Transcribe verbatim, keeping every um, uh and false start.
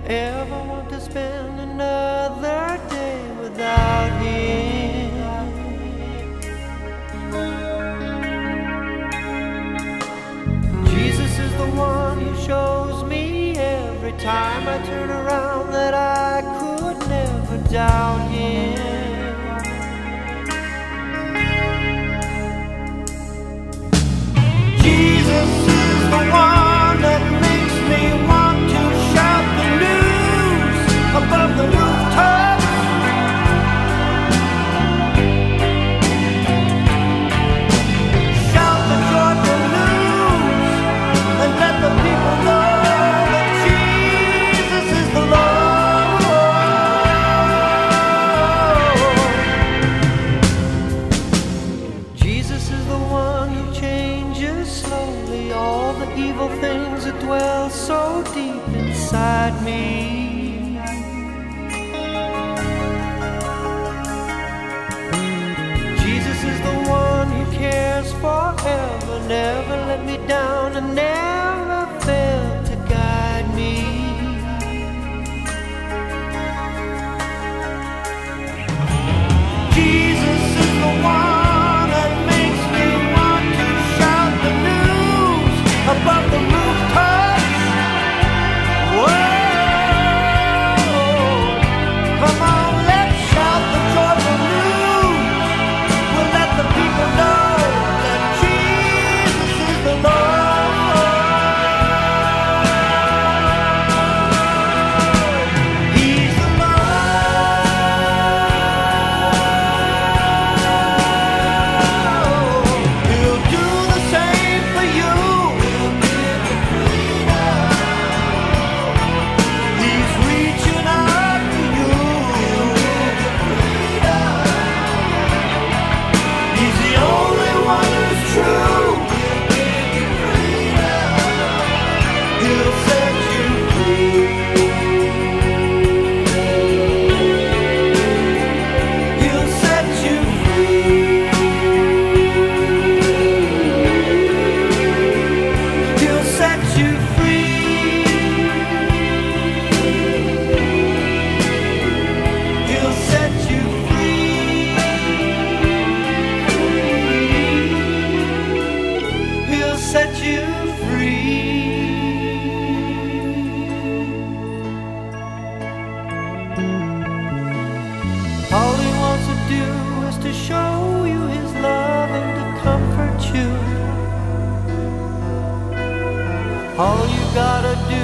ever want to spend another day without him. Jesus is the one who shows me every time I turn around that I could never doubt him. Jesus is the one that makes me want to shout the news above the rooftops. Shout the joyful news and let the people know that Jesus is the Lord. Jesus is the one who changes slowly all the evil things that dwell so deep inside me. Jesus is the one who cares forever, never let me down and never failed to guide me. Jesus is the one that makes me want to shout the news above the rooftops. Whoa, come on, let's shout the joyful news. We'll let the people know that Jesus is the Lord. He's the Lord. He'll do the same for you. He's reaching out to you. He's the only one who's true. He'll set you free. He'll set you free. He'll set you free. He'll set you free. He'll set you free. All he wants to do is to show you his love and to comfort you. All you gotta do